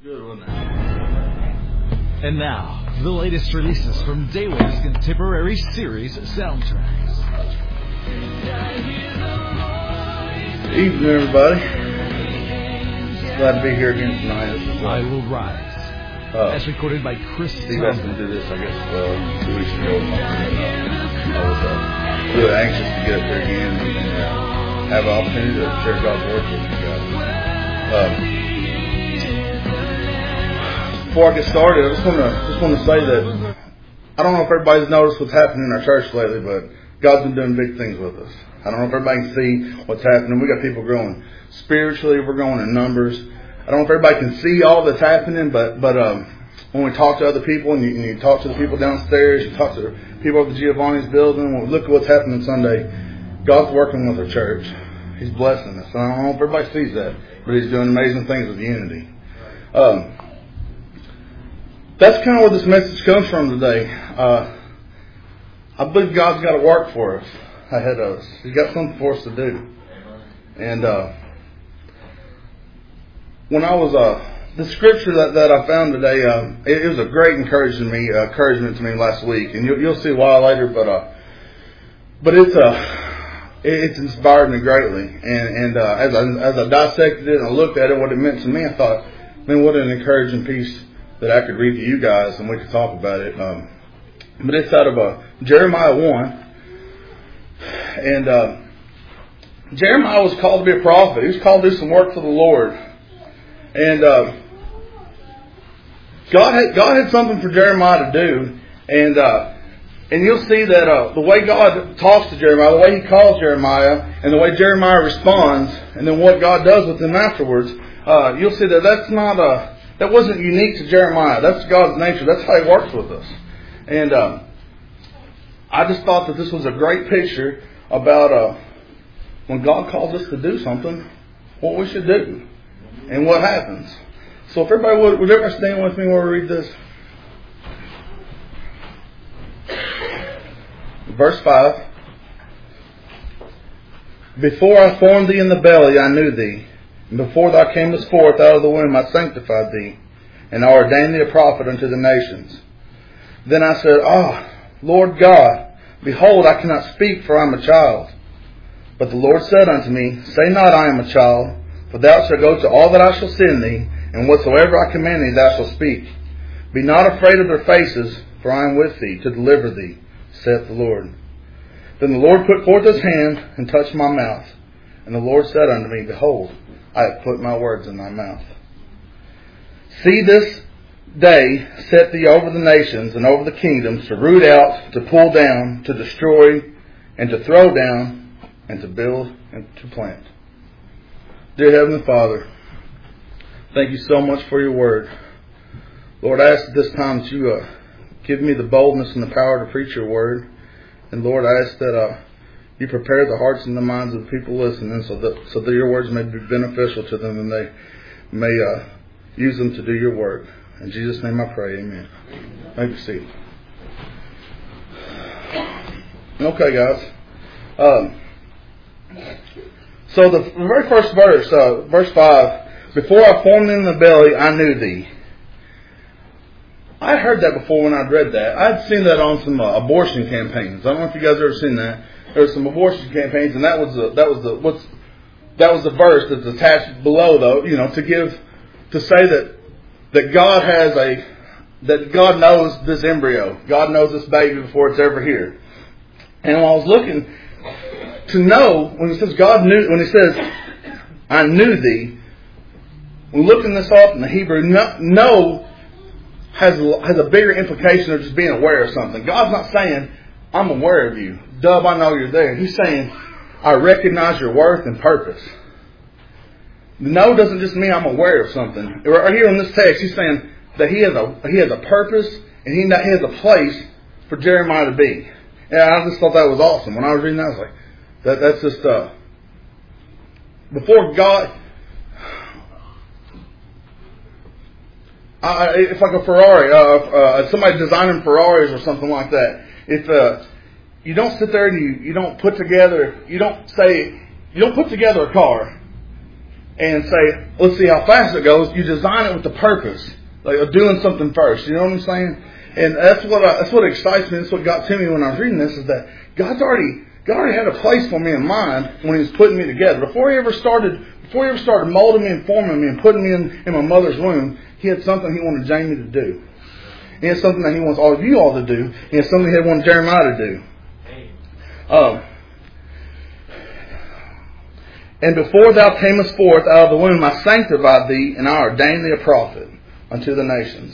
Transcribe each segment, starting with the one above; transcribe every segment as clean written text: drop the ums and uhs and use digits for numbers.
Good one. And now, the latest releases from Dayway's contemporary series soundtracks. Evening, everybody. Glad to be here again tonight. This is I Will Rise. As recorded by Chris Steve asked me to do this, I guess, 2 weeks ago. I was really anxious to get up here again and have an opportunity to share God's word with you guys. Before I get started, I just want to say that I don't know if everybody's noticed what's happening in our church lately, but God's been doing big things with us. I don't know if everybody can see what's happening. We got people growing spiritually. We're growing in numbers. I don't know if everybody can see all that's happening, but when we talk to other people, and you talk to the people downstairs, you talk to the people at the Giovanni's building, when we look at what's happening Sunday, God's working with our church. He's blessing us. I don't know if everybody sees that, but He's doing amazing things with unity. That's kind of where this message comes from today. I believe God's got a work for us ahead of us. He's got something for us to do. And when I was the scripture that I found today, it was a great encouragement to me last week, and you'll see why later. But it's inspired me greatly. And as I dissected it and I looked at it, what it meant to me, I thought, man, what an encouraging piece that I could read to you guys, and we could talk about it. But it's out of Jeremiah 1. And Jeremiah was called to be a prophet. He was called to do some work for the Lord. And God had something for Jeremiah to do. And you'll see that the way God talks to Jeremiah, the way He calls Jeremiah, and the way Jeremiah responds, and then what God does with him afterwards, you'll see that that wasn't unique to Jeremiah. That's God's nature. That's how He works with us. And I just thought that this was a great picture about when God calls us to do something, what we should do and what happens. So if everybody would everybody stand with me while we read this? Verse 5. Before I formed thee in the belly, I knew thee. And before thou camest forth out of the womb, I sanctified thee, and I ordained thee a prophet unto the nations. Then I said, Lord God, behold, I cannot speak, for I am a child. But the Lord said unto me, Say not, I am a child, for thou shalt go to all that I shall send thee, and whatsoever I command thee thou shalt speak. Be not afraid of their faces, for I am with thee, to deliver thee, saith the Lord. Then the Lord put forth His hand, and touched my mouth. And the Lord said unto me, Behold, I have put my words in thy mouth. See, this day set thee over the nations and over the kingdoms, to root out, to pull down, to destroy, and to throw down, and to build and to plant. Dear Heavenly Father, thank you so much for your word. Lord, I ask at this time that you give me the boldness and the power to preach your word. And Lord, I ask that you prepare the hearts and the minds of the people listening so that your words may be beneficial to them and they may use them to do your work. In Jesus' name I pray, amen. Thank you, Steve. Okay, guys. So the very first verse, verse 5, before I formed in the belly, I knew thee. I heard that before when I'd read that. I'd seen that on some abortion campaigns. I don't know if you guys have ever seen that. There were some abortion campaigns, and that was the verse that's attached below, though. You know, to say that God knows this embryo, God knows this baby before it's ever here. And when I was looking to know, when He says I knew thee, when looking this up in the Hebrew, know has a bigger implication of just being aware of something. God's not saying, I'm aware of you. Dub, I know you're there. He's saying, I recognize your worth and purpose. Know doesn't just mean I'm aware of something. Right here in this text, He's saying that He has a purpose and He has a place for Jeremiah to be. And I just thought that was awesome. When I was reading that, I was like, that's just before God. It's like a Ferrari. Somebody designing Ferraris or something like that. If you don't sit there and you don't put together a car and say, let's see how fast it goes. You design it with the purpose, like of doing something first. You know what I'm saying? And that's what excites me. That's what got to me when I was reading this, is that God already had a place for me in mind when He was putting me together. Before He ever started molding me and forming me and putting me in my mother's womb, He had something He wanted Jamie to do. He had something that He wants all of you all to do. He had something He wanted Jeremiah to do. And before thou camest forth out of the womb, I sanctified thee, and I ordained thee a prophet unto the nations.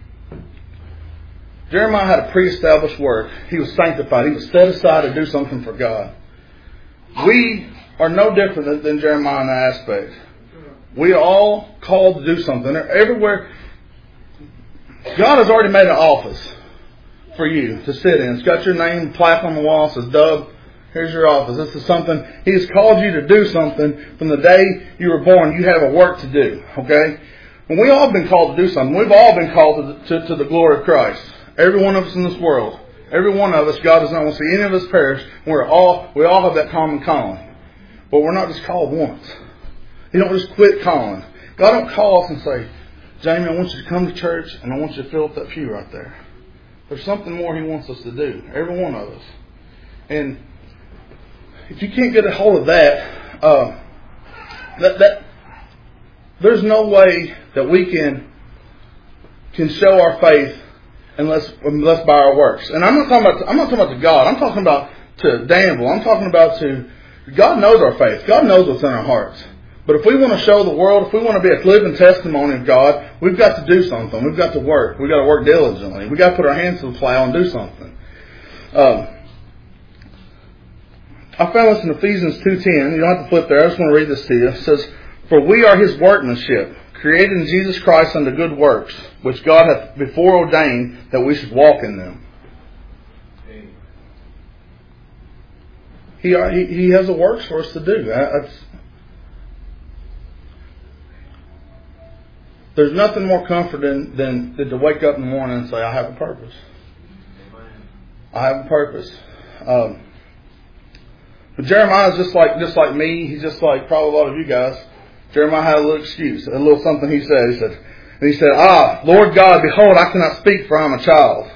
Jeremiah had a pre-established work. He was sanctified. He was set aside to do something for God. We are no different than Jeremiah in that aspect. We are all called to do something. Everywhere, God has already made an office for you to sit in. It's got your name plaque on the wall. It says, Dub, here's your office. This is something. He has called you to do something from the day you were born. You have a work to do. Okay? And we all have been called to do something. We've all been called to the glory of Christ. Every one of us in this world. Every one of us, God does not want to see any of us perish. We all have that common calling. But we're not just called once. He don't just quit calling. God don't call us and say, Jamie, I want you to come to church and I want you to fill up that pew right there. There's something more He wants us to do. Every one of us. And if you can't get a hold of that, there's no way that we can show our faith unless by our works. And I'm not talking about to God. I'm talking about to Danville. I'm talking about to God knows our faith. God knows what's in our hearts. But if we want to show the world, if we want to be a living testimony of God, we've got to do something. We've got to work. We've got to work diligently. We've got to put our hands to the plow and do something. I found this in Ephesians 2:10. You don't have to flip there. I just want to read this to you. It says, For we are His workmanship, created in Jesus Christ unto good works, which God hath before ordained that we should walk in them. He has a works for us to do. There's nothing more comforting than to wake up in the morning and say, I have a purpose. I have a purpose. But Jeremiah is just like me. He's just like probably a lot of you guys. Jeremiah had a little excuse, a little something he said. He said, Lord God, behold, I cannot speak, for I am a child.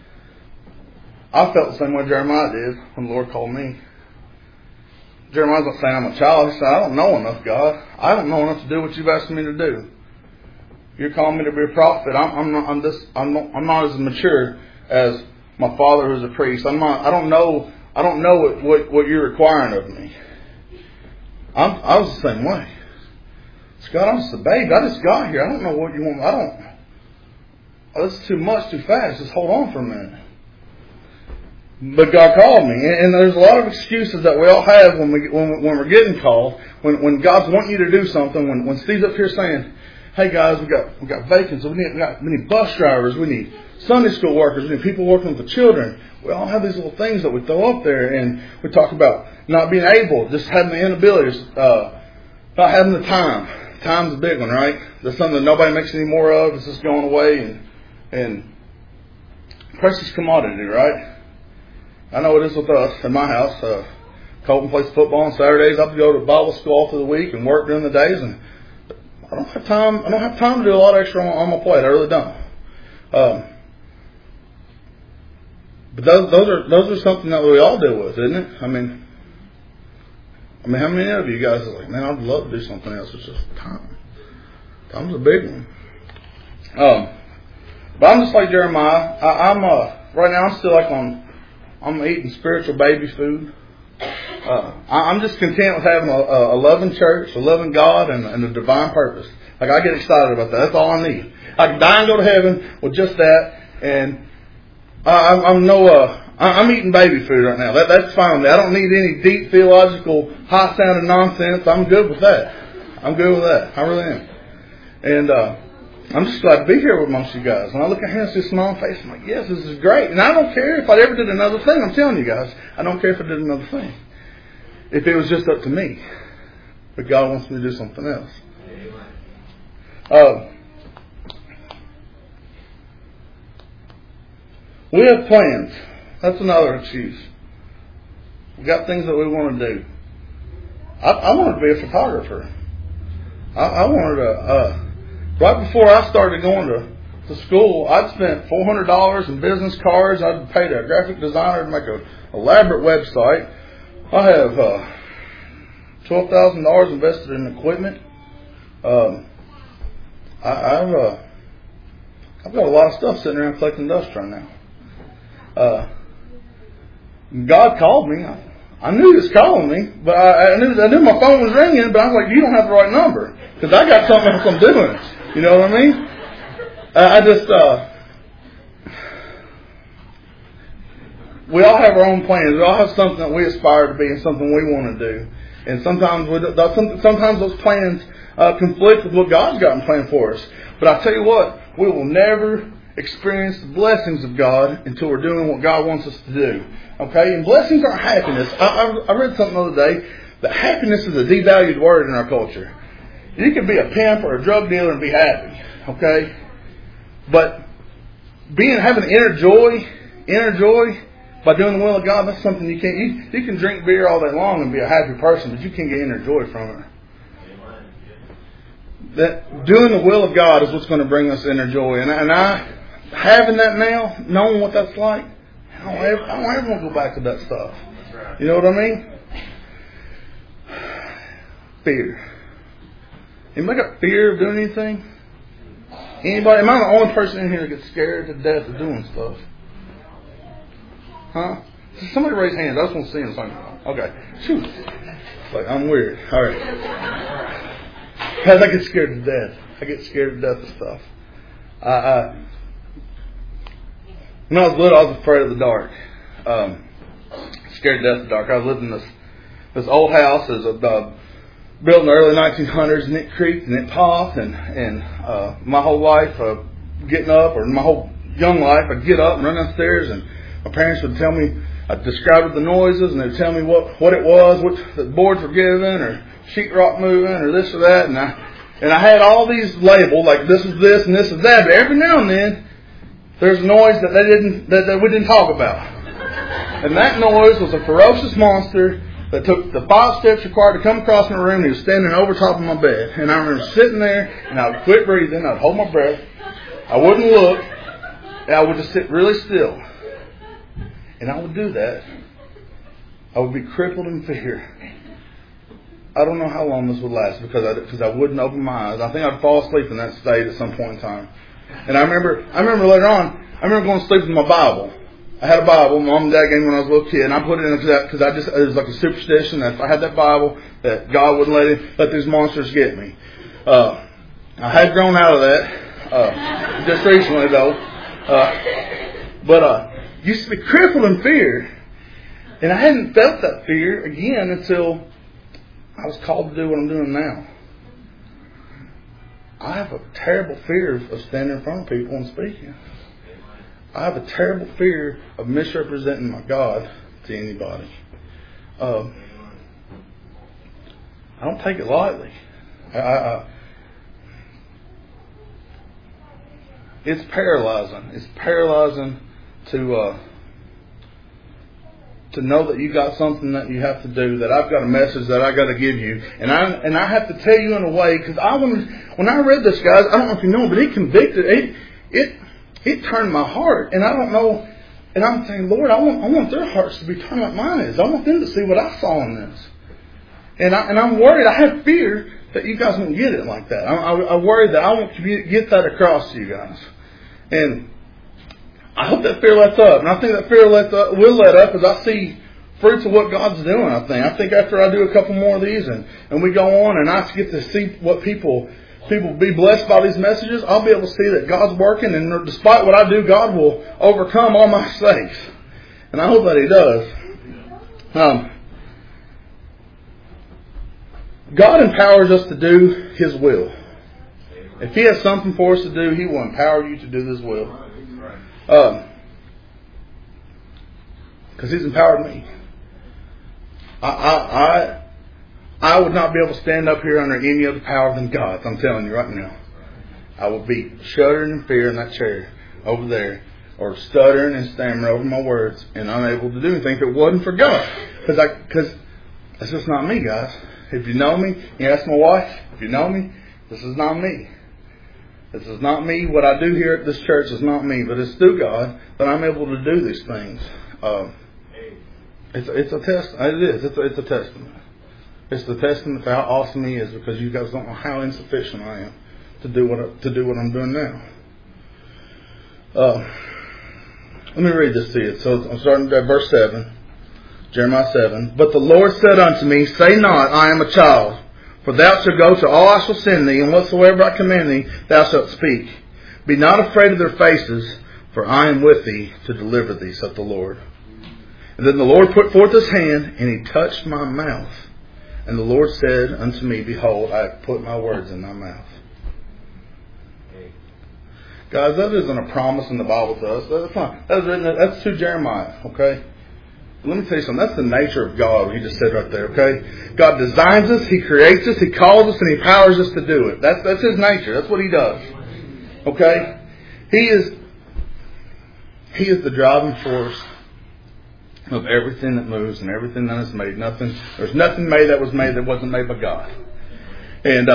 I felt the same way Jeremiah did when the Lord called me. Jeremiah's not saying I'm a child. He said, I don't know enough, God. I don't know enough to do what you've asked me to do. You're calling me to be a prophet. I'm not as mature as my father who's a priest. I don't know what you're requiring of me. I was the same way. God, I'm just a baby. I just got here. I don't know what you want. This is too much, too fast. Just hold on for a minute. But God called me, and there's a lot of excuses that we all have when we're getting called. When God's wanting you to do something. When Steve's up here saying, "Hey guys, we got vacancies. We need bus drivers. We need Sunday school workers. We need people working with the children." We all have these little things that we throw up there, and we talk about not being able, just having the inabilities, not having the time. Time's a big one, right? That's something that nobody makes any more of. It's just going away and precious commodity, right? I know it is with us in my house. Colton plays football on Saturdays. I have to go to Bible school all through the week and work during the days, and I don't have time. I don't have time to do a lot extra on my plate. I really don't. But those are something that we all deal with, isn't it? I mean, how many of you guys are like, man, I'd love to do something else. It's just time. Time's a big one. But I'm just like Jeremiah. Right now I'm still I'm eating spiritual baby food. I'm just content with having a loving church, a loving God, and a divine purpose. Like, I get excited about that. That's all I need. I can die and go to heaven with just that. And I'm eating baby food right now. That's fine with me. I don't need any deep theological, high-sounding nonsense. I'm good with that. I really am. And I'm just glad to be here amongst you guys. When I look at here and see a smile face, I'm like, yes, this is great. And I don't care if I ever did another thing. I'm telling you guys, I don't care if I did another thing. If it was just up to me. But God wants me to do something else. We have plans. That's another excuse. We've got things that we want to do. I wanted to be a photographer. I wanted to, right before I started going to school, I'd spent $400 in business cards. I'd paid a graphic designer to make an elaborate website. I have $12,000 invested in equipment. I've got a lot of stuff sitting around collecting dust right now. God called me. I knew He was calling me, but I knew my phone was ringing. But I was like, "You don't have the right number because I got something else I'm doing." You know what I mean? We all have our own plans. We all have something that we aspire to be and something we want to do. And sometimes those plans conflict with what God's got in plan for us. But I tell you what, we will never experience the blessings of God until we're doing what God wants us to do. Okay? And blessings aren't happiness. I read something the other day that happiness is a devalued word in our culture. You can be a pimp or a drug dealer and be happy. Okay? But having inner joy by doing the will of God, that's something you can't. You can drink beer all day long and be a happy person, but you can't get inner joy from it. That doing the will of God is what's going to bring us inner joy. And I having that now, knowing what that's like, I don't ever want to go back to that stuff. You know what I mean? Fear. Anybody got fear of doing anything? Anybody? Am I the only person in here that gets scared to death of doing stuff? Huh? Somebody raise hands. I just want to see them. Okay. Shoot. Like, I'm weird. All right. Because I get scared to death. I get scared to death of stuff. When I was little, I was afraid of the dark. Scared to death of the dark. I lived in this old house. It was built in the early 1900s, and it creaked and it popped. And my whole life, getting up, or my whole young life, I'd get up and run downstairs, and my parents would tell me, I'd describe the noises, and they'd tell me what it was, what the boards were giving, or sheetrock moving, or this or that. And I had all these labeled, like this is this and this is that. But every now and then, there's a noise that we didn't talk about. And that noise was a ferocious monster that took the 5 steps required to come across my room. And he was standing over top of my bed. And I remember sitting there, and I would quit breathing. I'd hold my breath. I wouldn't look. And I would just sit really still. And I would do that. I would be crippled in fear. I don't know how long this would last because I wouldn't open my eyes. I think I'd fall asleep in that state at some point in time. And I remember later on, I remember going to sleep with my Bible. I had a Bible Mom and Dad gave me when I was a little kid, and I put it in because it was like a superstition that if I had that Bible, that God wouldn't let these monsters get me. I had grown out of that just recently though, but used to be crippled in fear, and I hadn't felt that fear again until I was called to do what I'm doing now. I have a terrible fear of standing in front of people and speaking. I have a terrible fear of misrepresenting my God to anybody. I don't take it lightly. It's paralyzing. It's paralyzing to know that you got something that you have to do, that I've got a message that I got to give you, and I have to tell you in a way, because when I read this, guys, I don't know if you know, but it convicted it turned my heart, and I don't know, and I'm saying, Lord, I want their hearts to be turned like mine is. I want them to see what I saw in this, and I'm worried. I have fear that you guys won't get it like that. I worry that I won't get that across to you guys, and I hope that fear lets up. And I think that fear will let up as I see fruits of what God's doing, I think after I do a couple more of these and we go on and I get to see what people be blessed by these messages, I'll be able to see that God's working, and despite what I do, God will overcome all my mistakes. And I hope that He does. God empowers us to do His will. If He has something for us to do, He will empower you to do His will. Because He's empowered me. I would not be able to stand up here under any other power than God's. I'm telling you right now. I would be shuddering in fear in that chair over there, or stuttering and stammering over my words and unable to do anything if it wasn't for God. Because that's just not me, guys. If you know me, you ask my wife. If you know me, This is not me. This is not me. What I do here at this church is not me, but it's through God that I'm able to do these things. It's a test. It is. It's a testament. It's the testament to how awesome He is, because you guys don't know how insufficient I am to do what I'm doing now. Let me read this to you. So I'm starting at verse 7, Jeremiah 7. But the Lord said unto me, Say not, I am a child. For thou shalt go to all I shall send thee, and whatsoever I command thee, thou shalt speak. Be not afraid of their faces, for I am with thee to deliver thee, saith the Lord. And then the Lord put forth His hand, and He touched my mouth. And the Lord said unto me, Behold, I have put my words in thy mouth. Guys, that isn't a promise in the Bible to us. That's to Jeremiah, okay? Let me tell you something. That's the nature of God, what He just said right there, okay? God designs us, He creates us, He calls us, and He empowers us to do it. That's His nature. That's what He does. Okay? He is the driving force of everything that moves and everything that is made. There's nothing made that wasn't made by God. And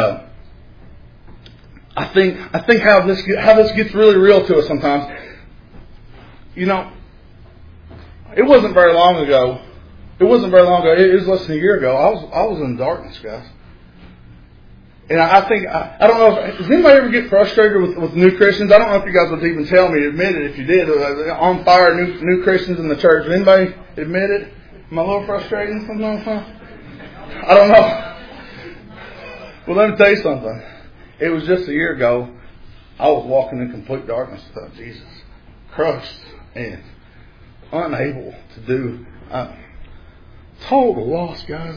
I think how this gets really real to us sometimes. You know, it wasn't very long ago. It was less than a year ago. I was in darkness, guys. And I don't know, does anybody ever get frustrated with new Christians? I don't know if you guys would even tell me, admit it if you did. On fire, new Christians in the church. Would anybody admit it? Am I a little frustrating sometimes? I don't know. Well, let me tell you something. It was just a year ago. I was walking in complete darkness without Jesus. Crushed and unable to do. Total loss, guys.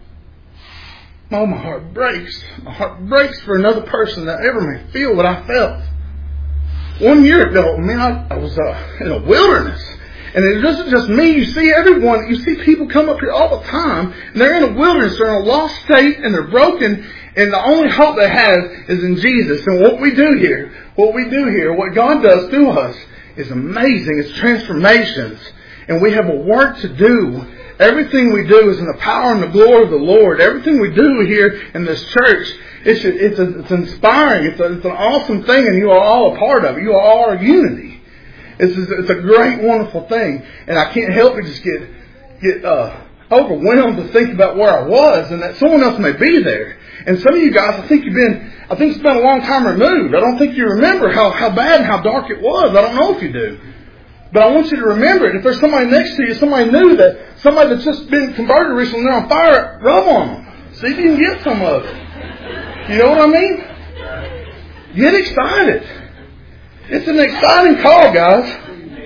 My heart breaks. My heart breaks for another person that ever may feel what I felt. 1 year ago, I was in a wilderness. And it wasn't just me. You see everyone. You see people come up here all the time. And they're in a wilderness. They're in a lost state. And they're broken. And the only hope they have is in Jesus. And what we do here, what God does through us is amazing. It's transformations. And we have a work to do. Everything we do is in the power and the glory of the Lord. Everything we do here in this church, it's inspiring. It's an awesome thing, and you are all a part of it. You are all a unity. It's a great, wonderful thing, and I can't help but just get overwhelmed to think about where I was, and that someone else may be there. And some of you guys, I think it's been a long time removed. I don't think you remember how bad and how dark it was. I don't know if you do. But I want you to remember it. If there's somebody next to you, somebody that's just been converted recently, they're on fire, rub on them. See if you can get some of it. You know what I mean? Get excited. It's an exciting call, guys.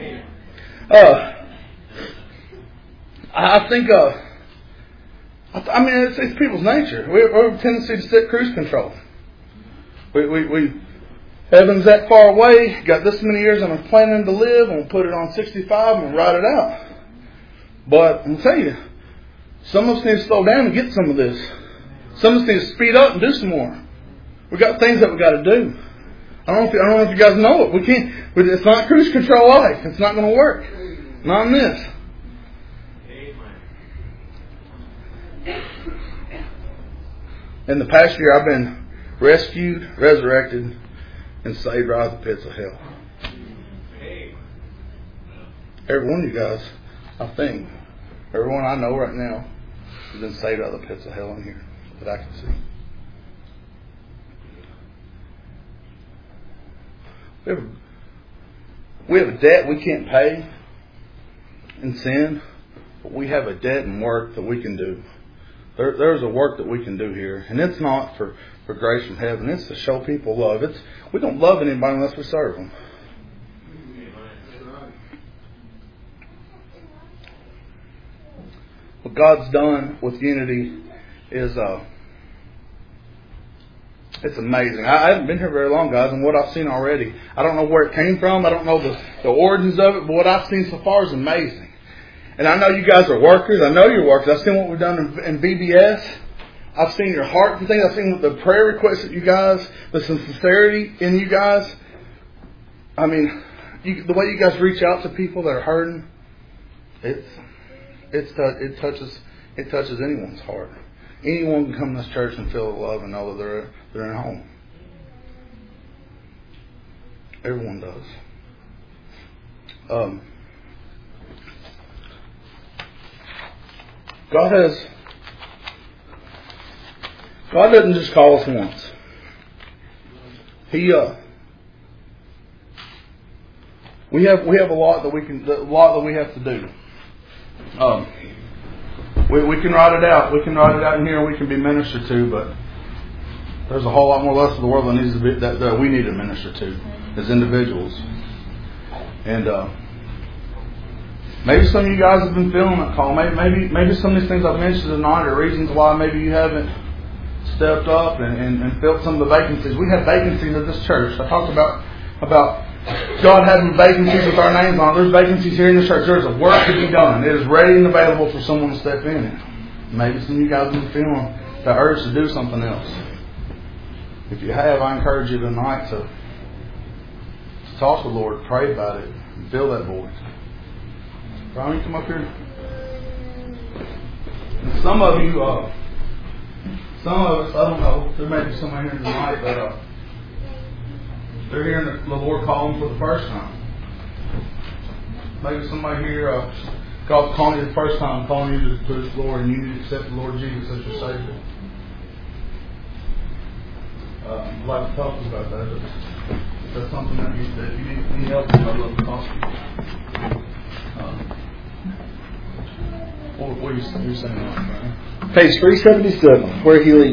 I think, it's people's nature. We have a tendency to set cruise control. Heaven's that far away, got this many years I'm planning to live, I'm going to put it on 65 and ride it out. But I'm telling you, some of us need to slow down and get some of this. Some of us need to speed up and do some more. We've got things that we've got to do. I don't know if you guys know it. We can't. It's not cruise control life. It's not going to work. Not in this. In the past year, I've been rescued, resurrected, and saved out of the pits of hell. Every one of you guys, I think, everyone I know right now has been saved out of the pits of hell in here that I can see. We have a debt we can't pay in sin, but we have a debt in work that we can do. There's a work that we can do here, and it's not for grace from heaven. It's to show people love. We don't love anybody unless we serve them. What God's done with unity is it's amazing. I haven't been here very long, guys, and what I've seen already, I don't know where it came from. I don't know the origins of it, but what I've seen so far is amazing. And I know you guys are workers. I know you're workers. I've seen what we've done in BBS. I've seen your heart and things. I've seen the prayer requests that you guys, the sincerity in you guys. I mean, the way you guys reach out to people that are hurting, it touches anyone's heart. Anyone can come to this church and feel the love and know that they're at home. Everyone does. God doesn't just call us once. We have a lot that we have to do. We can write it out. We can write it out in here, and we can be ministered to. But there's a whole lot more less of the world that needs to be that we need to minister to as individuals. And maybe some of you guys have been feeling that call. Maybe some of these things I've mentioned tonight are reasons why maybe you haven't stepped up and filled some of the vacancies. We have vacancies at this church. I talked about God having vacancies with our names on it. There's vacancies here in the church. There's a work to be done. It is ready and available for someone to step in it. Maybe some of you guys have been feeling the urge to do something else. If you have, I encourage you tonight to talk to the Lord, pray about it, and fill that void. Brian, you come up here. And some of you, some of us, I don't know, there may be someone here tonight, but they're hearing the Lord calling for the first time. Maybe somebody here, God's calling you the first time, calling you to His Lord, and you need to accept the Lord Jesus as your Savior. I'd like to talk to you about that. If that's something that you need help with, I'd love to talk to you. What are you saying? Page 377, where he leads.